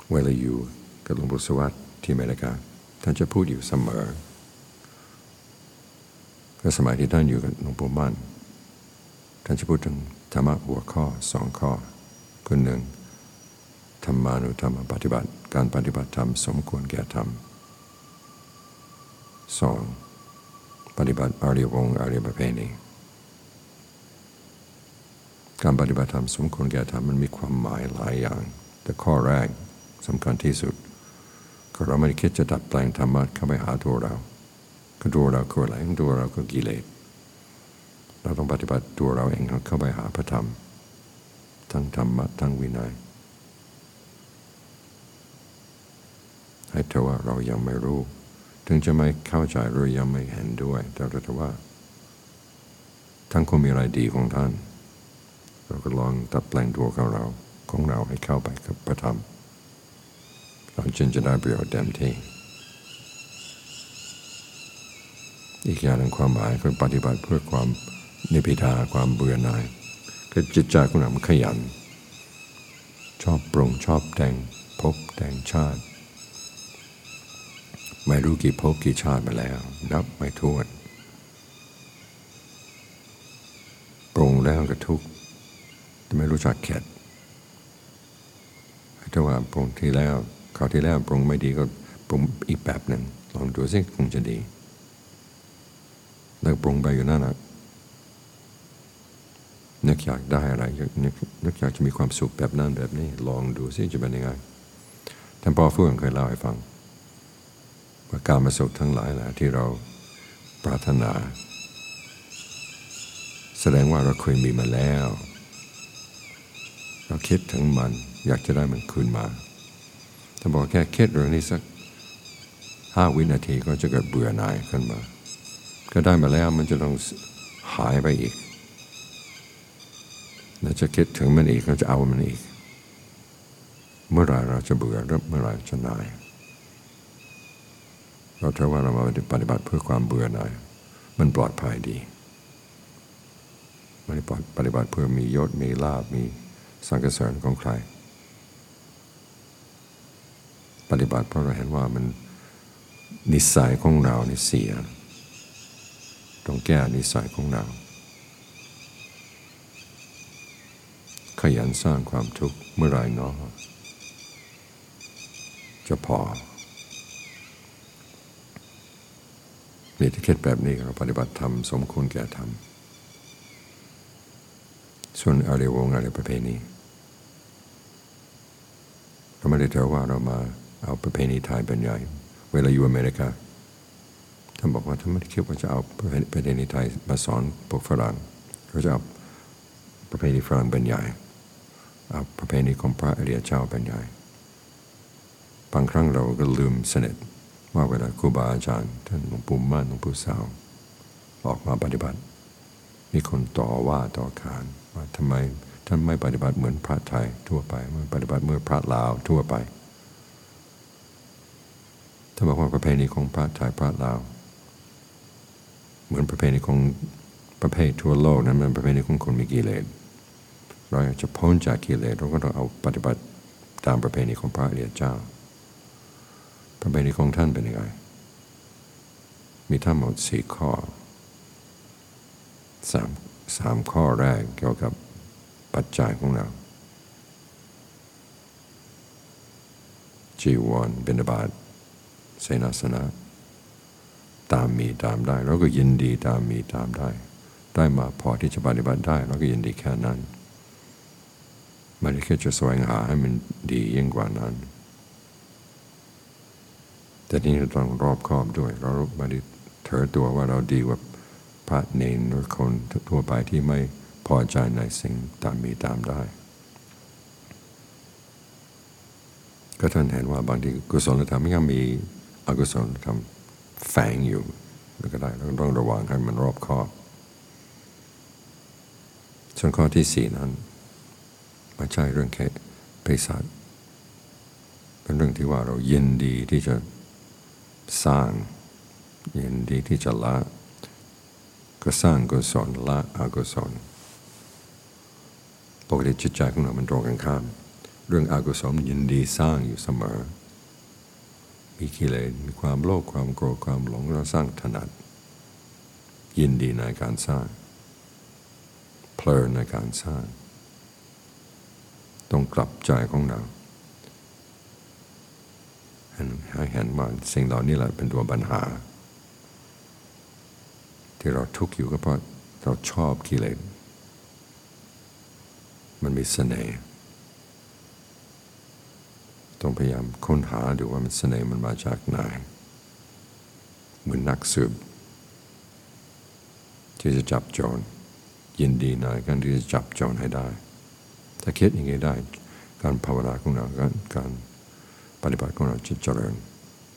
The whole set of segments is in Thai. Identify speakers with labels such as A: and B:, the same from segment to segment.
A: เวลาอยู่กับหลวงปู่สวัสดิ์ที่อเมริกาท่านจะพูดอยู่เสมอก็สมัยที่ท่านอยู่กับหลวงปู่มั่นท่านจะพูดถึงธรรมะหัวข้อ2 ข้อคือ1ธรรมานุธรรมปฏิบัติการปฏิบัติธรรมสมควรแก่ธรรม2ปฏิบัติอริยวงศ์อริยประเพณีการปฏิบัติธรรมสมควรแก่ธรรมมันมีความหมายหลายอย่างแต่ข้อแรกสำคัญที่สุดก็เราไม่ได้คิดจะดัดแปลงธรรมะเข้าไปหาตัวเราคือตัวเราคืออะไรตัวเราคือกิเลสเราต้องปฏิบัติตัวเราเองเข้าไปหาพระธรรมทั้งธรรมะทั้งวินัยให้เท่าว่าเรายังไม่รู้ถึงจะไม่เข้าใจหรือยังไม่เห็นด้วยแต่ถ้าว่าท่านคงมีอะไรดีของท่านเราก็ลองดัดแปลงตัวของเราให้เข้าไปกับพระธรรมเราจึงจะได้ประโยชน์เต็มที่อีกอย่างหนึ่งความหมายคือปฏิบัติเพื่อความนิพพิทาความเบื่อหน่ายคือจิตใจของเราขยันชอบปรุงชอบแต่งภพแต่งชาติไม่รู้กี่ภพกี่ชาติมาแล้วนับไม่ถ้วนปรุงแล้วก็ทุกข์แต่ไม่รู้จักเข็ดถ้าว่าปรุงที่แล้วคราวที่แล้วปรุงไม่ดีก็ปรุงอีกแบบหนึ่งลองดูสิคงจะดีแล้วปรุงไปอยู่นั่นนะนึกอยากได้อะไรนึกอยากจะมีความสุขแบบนั้นแบบนี้ลองดูสิจะเป็นยังไงท่านพ่อฟื้นเคยเล่าให้ฟังว่าการมาสุขทั้งหลายแหละที่เราปรารถนาแสดงว่าเราเคยมีมาแล้วเราคิดถึงมันอยากจะได้มันคืนมาถ้าบอกแค่คิดเรื่องนี้สัก5 วินาทีก็จะเกิดเบื่อหน่ายขึ้นมาก็ได้มาแล้วมันจะต้องหายไปอีกแล้วจะคิดถึงมันอีกเราจะเอามันอีกเมื่อไรเราจะเบื่อหรือเมื่อไรจะหน่ายเราถือว่าเรามาปฏิบัติเพื่อความเบื่อหน่ายมันปลอดภัยดีไม่ได้ปฏิบัติเพื่อมียศมีลาภมีสรรเสริญของใครปฏิบัติเพราะเราเห็นว่ามันนิสัยของเราเนี่ยเสียต้องแก้นิสัยของเราขยันสร้างความทุกข์เมื่อไรเนาะจะพอมีที่คิดแบบนี้เราปฏิบัติธรรมสมควรแก่ธรรมส่วนอริยวงศ์อริยประเพณีเราไม่ได้ถือว่าเรามาเอาประเพณีไทยเป็นใหญ่เวลาอยู่อเมริกาท่านบอกว่าท่านไม่ได้คิดว่าจะเอาประเพณีไทยมาสอนพวกฝรั่งเขาจะเอาประเพณีฝรั่งเป็นใหญ่เอาประเพณีของพระอริยเจ้าเป็นใหญ่บางครั้งเราก็ลืมสนิทว่าเวลาครูบาอาจารย์ท่านหลวงปู่มั่นหลวงปู่สาวออกมาปฏิบัติมีคนต่อว่าต่อขานว่าทำไมท่านไม่ปฏิบัติเหมือนพระไทยทั่วไปไม่ปฏิบัติเหมือนพระลาวทั่วไปท่านบอกว่าประเพณีของพระไทยพระลาวเหมือนประเพณีของประเภททั่วโลกนั้นมันประเพณีของคนมีกิเลสเราอยากจะพ้นจากกิเลสเราก็ต้องเอาปฏิบัติตามประเพณีของพระอริยเจ้าประเพณีของท่านเป็นยังไงมีทั้งหมด4 ข้อ3 ข้อแรกเกี่ยวกับปัจจัยของเราจีวรบิณฑบาตเสนาสนะตามมีตามได้เราก็ยินดีตามมีตามได้มาพอที่จะปฏิบัติได้เราก็ยินดีแค่นั้นไม่ได้คิดจะแสวงหาให้มันดียิ่งกว่านั้นแต่นี่เราต้องรอบคอบด้วยเราไม่ได้เถอตัวว่าเราดีกว่าพระเนรหรือคนทั่วไปที่ไม่พอใจในสิ่งตามมีตามได้ก็ท่านเห็นว่าบางทีกุศลธรรมยังมีอกุศลธรรมแฝงอยู่แล้วก็ได้เราต้องระวังให้มันรอบคอบส่วนข้อที่4นั้นไม่ใช่เรื่องแค่เภสัชเป็นเรื่องที่ว่าเรายินดีที่จะสร้างยินดีที่จะละก็สร้างกุศลละอกุศลปกติจิตใจของเรามันตรงกันข้ามเรื่องอกุศลยินดีสร้างอยู่เสมอมีกิเลสมีความโลภความโกรธความหลงเราสร้างถนัดยินดีในการสร้างเพลินในการสร้างต้องกลับใจของเราให้เห็นว่าสิ่งเหล่านี้แหละเป็นตัวปัญหาที่เราทุกข์อยู่ก็เพราะเราชอบกิเลสมันมีเสน่ห์ต้องพยายามค้นหาดูว่ามันเสน่ห์มันมาจากไหนเหมือนนักสืบที่จะจับโจรยินดีในการที่จะจับโจรให้ได้ถ้าคิดอย่างนี้ได้การภาวนาของเราการปฏิบัติของเราจะเจริญ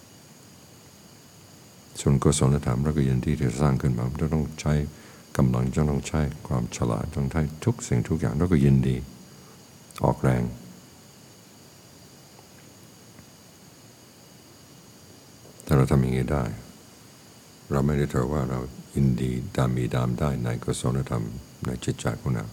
A: ส่วนกุศลธรรมเราก็ยินดีที่จะสร้างขึ้นมาเราต้องใช้กำลังจะต้องใช้ความฉลาดต้องใช้ทุกสิ่งทุกอย่างเราก็ยินดีออกแรงถ้าเราทำอย่างนี้ได้เราไม่ได้ถือว่าเรายินดีตามมีตามได้ในกุศลธรรมในจิตใจของเรา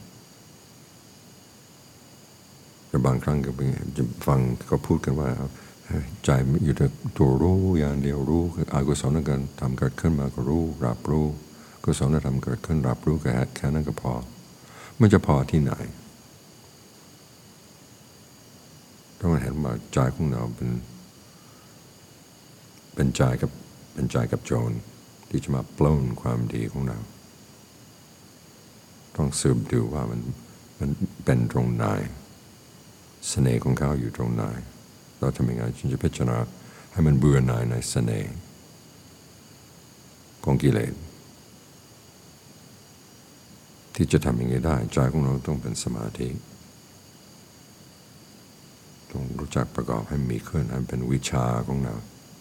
A: แต่บางครั้งก็จะฟังเขาพูดกันว่าใจไม่อยู่แต่ตัวรู้อย่างเดียวรู้คืออกุศลธรรมเกิดขึ้นมาก็รู้รับรู้กุศลธรรมเกิดขึ้นรับรู้แค่นั้นก็พอมันจะพอที่ไหนต้องเห็นว่าใจของเราเป็นใจกับโจรที่จะมาปล้นความดีของเราต้องสืบดูว่ามันเป็นตรงไหนเสน่ห์ของเขาอยู่ตรงไหนเราทำยังไงจึงจะพิจารณาให้มันเบื่อหน่ายในเสน่ห์ของกิเลสที่จะทำอย่างนี้ได้ใจของเราต้องเป็นสมาธิต้องรู้จักประกอบให้มีขึ้นให้เป็นวิชาของเรา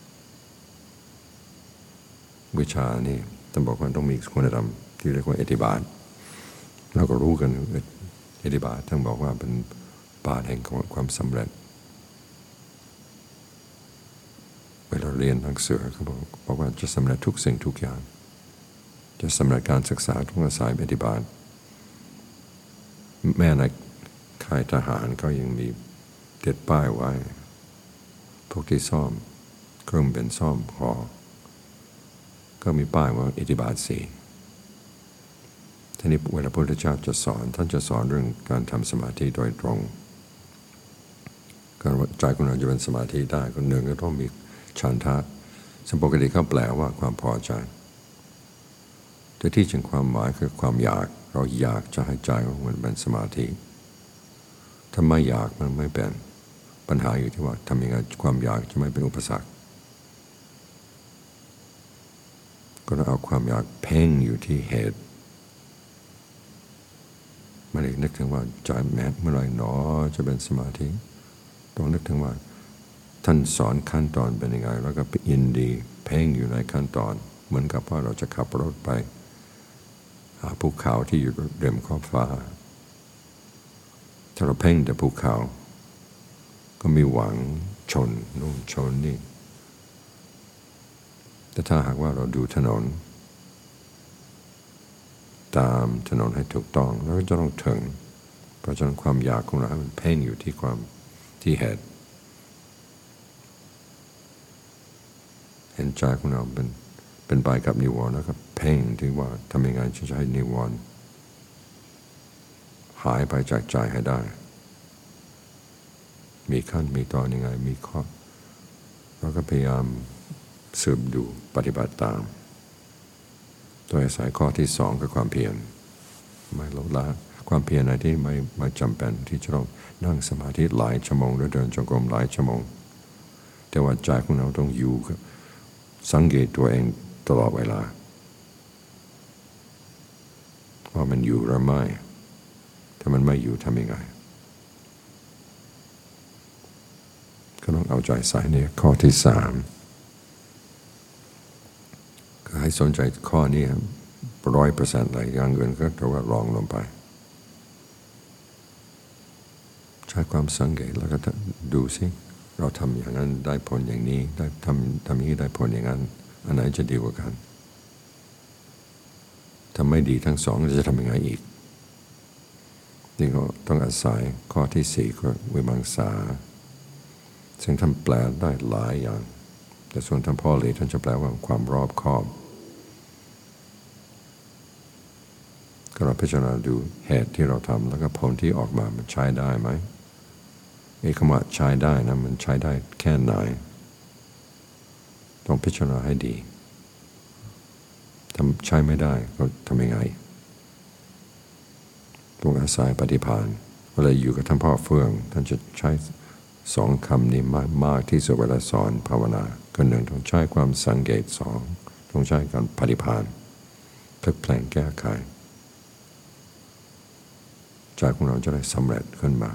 A: วิชานี่ต้องบอกว่าต้องมีคุณธรรมที่เรียกว่าอิทธิบาทเราก็รู้กันอิทธิบาทต้องบอกว่าเป็นบาทแห่งความสำเร็จเวลาเรียนหนังสือเขาบอกว่าจะสำเร็จทุกสิ่งทุกอย่างจะสำเร็จการศึกษาต้องอาศัยอิทธิบาทแม้ในค่ายทหารก็ยังมีติดป้ายไว้พวกที่ซ่อมเครื่องบินซ่อมหอก็มีป้ายว่าอิทธิบาท4ทีนี้เวลาพระพุทธเจ้าจะสอนท่านจะสอนเรื่องการทำสมาธิโดยตรงการว่าใจของเราจะเป็นสมาธิได้คนหนึ่งก็ต้องมีฉันทะซึ่งปกติเขาแปลว่าความพอใจแต่ที่จริงความหมายคือความอยากเราอยากจะให้ใจของมันเป็นสมาธิถ้าไม่อยากมันไม่เป็นปัญหาอยู่ที่ว่าทำยังไงความอยากจะไม่เป็นอุปสรรคก็ต้องเอาความอยากเพ่งอยู่ที่เหตุไม่ได้นึกถึงว่าใจแม้เมื่อไรหนอจะเป็นสมาธิต้องนึกถึงว่าท่านสอนขั้นตอนเป็นยังไงแล้วก็ไปยินดีเพ่งอยู่ในขั้นตอนเหมือนกับว่าเราจะขับรถไปหาภูเขาที่อยู่ริมขอบฟ้าถ้าเราเพ่งแต่ภูเขาก็มีหวังชนนู่นชนนี่แต่ถ้าหากว่าเราดูถนนตามถนนให้ถูกต้องแล้วก็จะต้องถึงเพราะฉะนั้นความอยากของเรามันเพ่งอยู่ที่เหตุเห็นใจของเราเป็นไปกับนิวรณ์แล้วก็เพ่งถึงว่าทำยังไงจะให้นิวรณ์หายไปจากใจให้ได้มีขั้นมีตอนยังไงมีข้อแล้วก็พยายามสืบดูปฏิบัติตามโดยอาศัยข้อที่2คือความเพียรไม่ลดละความเพียรในที่ไม่จำเป็นที่จะต้องนั่งสมาธิหลายชั่วโมงหรือเดินจงกรมหลายชั่วโมงแต่ว่าใจของเราต้องอยู่สังเกตตัวเองตลอดเวลาว่ามันอยู่หรือไม่ถ้ามันไม่อยู่ทำยังไงก็ต้องเอาใจใส่ในข้อที่3ก็ให้สนใจข้อนี้ 100% เลยอย่างอื่นก็ถือว่าลองลงไปใช้ความสังเกตแล้วก็ดูสิเราทำอย่างนั้นได้ผลอย่างนี้ได้ทำอย่างนี้ได้ผลอย่างนั้นอันไหนจะดีกว่ากันถ้าไม่ดีทั้งสองจะทำยังไงอีกนี่ก็ต้องอาศัยข้อที่สี่ก็วิมังสาซึ่งท่านแปลได้หลายอย่างแต่ส่วนท่านพ่อหลีท่านจะแปลว่าความรอบคอบก็เราพิจารณาดูเหตุที่เราทำแล้วก็ผลที่ออกมามันใช้ได้ไหมคำว่าใช้ได้นะมันใช้ได้แค่ไหนต้องพิจารณาให้ดีทำใช้ไม่ได้ก็ทำยังไงต้องอาศัยปฏิภาณเวลาอยู่กับท่านพ่อเฟื่องท่านจะใช้สองคำนี้มากที่สุดเวลาสอนภาวนาก็หนึ่งต้องใช้ความสังเกตสองต้องใช้การปฏิภาณพลิกแปลงแก้ไขใจของเราจะได้สำเร็จขึ้นมา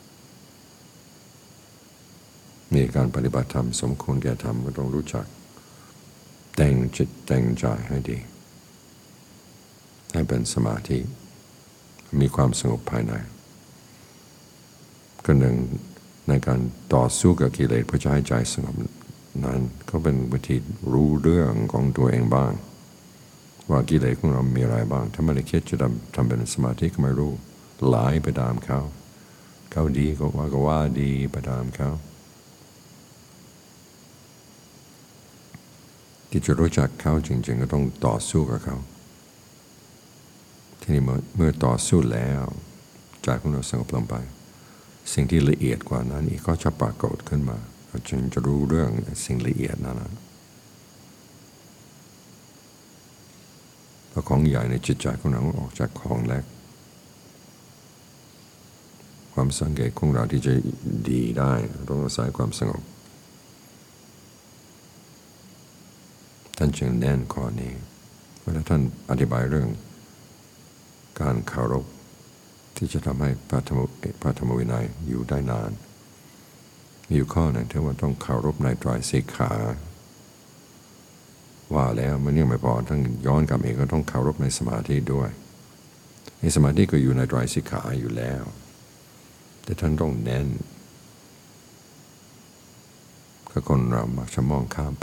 A: มีการปฏิบัติธรรมสมควรแก่ธรรมก็ต้องรู้จักแต่งจิตแต่งใจให้ดีให้เป็นสมาธิมีความสงบภายในก็หนึ่งในการต่อสู้กับกิเลสเพื่อจะให้ใจสงบนั้นก็เป็นวิธีรู้เรื่องของตัวเองบ้างว่ากิเลสของเรามีอะไรบ้างถ้าไม่ได้คิดจะทำเป็นสมาธิก็ไม่รู้ไหลไปตามเขาดีก็ว่าดีไปตามเขาที่จะรู้จักเขาจริงๆก็ต้องต่อสู้กับเขาทีนี้เมื่อต่อสู้แล้วใจของเราสงบลงไปสิ่งที่ละเอียดกว่านั้นอีกก็จะปรากฏขึ้นมาเราจึงจะรู้เรื่องสิ่งละเอียดนั่นแหละเพราะของใหญ่ในจิตใจของเราออกจากของเล็กความสังเกตของเราที่จะดีได้ต้องอาศัยความสงบท่านจึงแน่นข้อนี้เวลาท่านอธิบายเรื่องการเคารพที่จะทำให้พระธรรมวินัยอยู่ได้นานมีอยู่ข้อหนึ่งที่ว่าต้องเคารพในไตรสิกขาว่าแล้วมันยังไม่พอทั้งย้อนกลับเองก็ต้องเคารพในสมาธิด้วยในสมาธิก็อยู่ในไตรสิกขาอยู่แล้วแต่ท่านต้องเน้นก็คนเรามักจะมองข้ามไป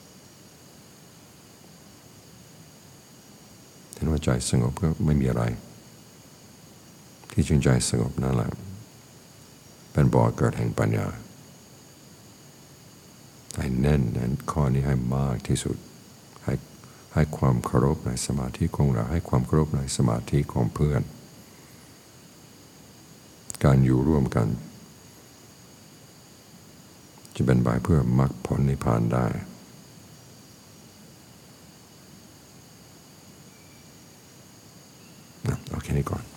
A: เห็นว่าใจสงบก็ไม่มีอะไรที่จริงใจสงบนั่นแหละเป็นบ่อเกิดแห่งปัญญาให้แน่นข้อนี้ให้มากที่สุดให้ความเคารพในสมาธิของเราให้ความเคารพในสมาธิของเพื่อนการอยู่ร่วมกันจะเป็นไปเพื่อมรรคผลนิพพานได้เอาแค่นี้ก่อน